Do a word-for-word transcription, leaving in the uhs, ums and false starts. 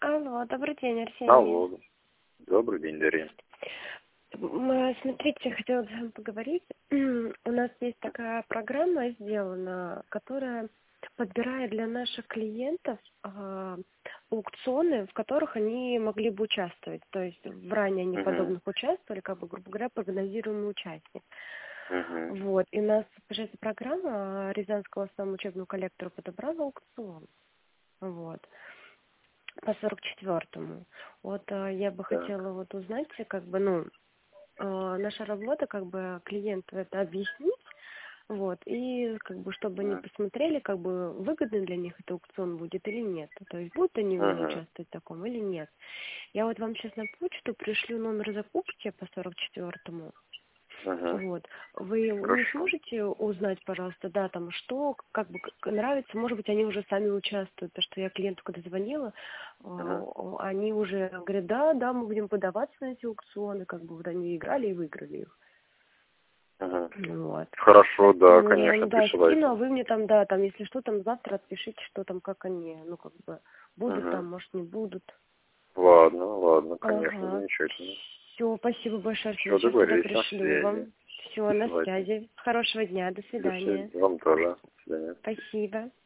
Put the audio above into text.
Алло, добрый день, Арсений. Алло. Добрый день, Дарья. М, Смотрите, хотела с вами поговорить. У нас есть такая программа сделана, которая подбирает для наших клиентов а, аукционы, в которых они могли бы участвовать. То есть в ранее они Угу. подобных участвовали, как бы, грубо говоря, прогнозируемый участник. Угу. Вот. И у нас, эта программа Рязанского основного учебного коллектора подобрала аукцион. Вот. По сорок четвёртому. Вот э, я бы Так. хотела вот узнать, как бы, ну, э, наша работа, как бы, клиенту это объяснить, вот, и, как бы, чтобы они Угу. посмотрели, как бы, выгодный для них этот аукцион будет или нет. То есть, будут они в нем Угу. участвовать в таком или нет. Я вот вам сейчас на почту пришлю номер закупки по сорок четвёртому. Угу. Вот. Вы не Хорошо. сможете узнать, пожалуйста, да, там, что, как бы, как нравится, может быть, они уже сами участвуют, потому что я клиенту, когда звонила, Угу. э, они уже говорят, да, да, мы будем подаваться на эти аукционы, как бы, вот они играли и выиграли их. Угу. Вот. Хорошо, да, Поэтому я вам, конечно, да, скину, а присылайте. вы мне там, да, там, если что, там, завтра отпишите, что там, как они, ну, как бы, будут Угу. там, может, не будут. Ладно, ладно, конечно, Ага. замечательно. Все, спасибо большое, Арсений. Все, Сейчас тогда договорились, на пришлю связи. вам. Все, на Присылайте. связи. Хорошего дня, до До свидания. свидания. Вам тоже. До свидания. Спасибо.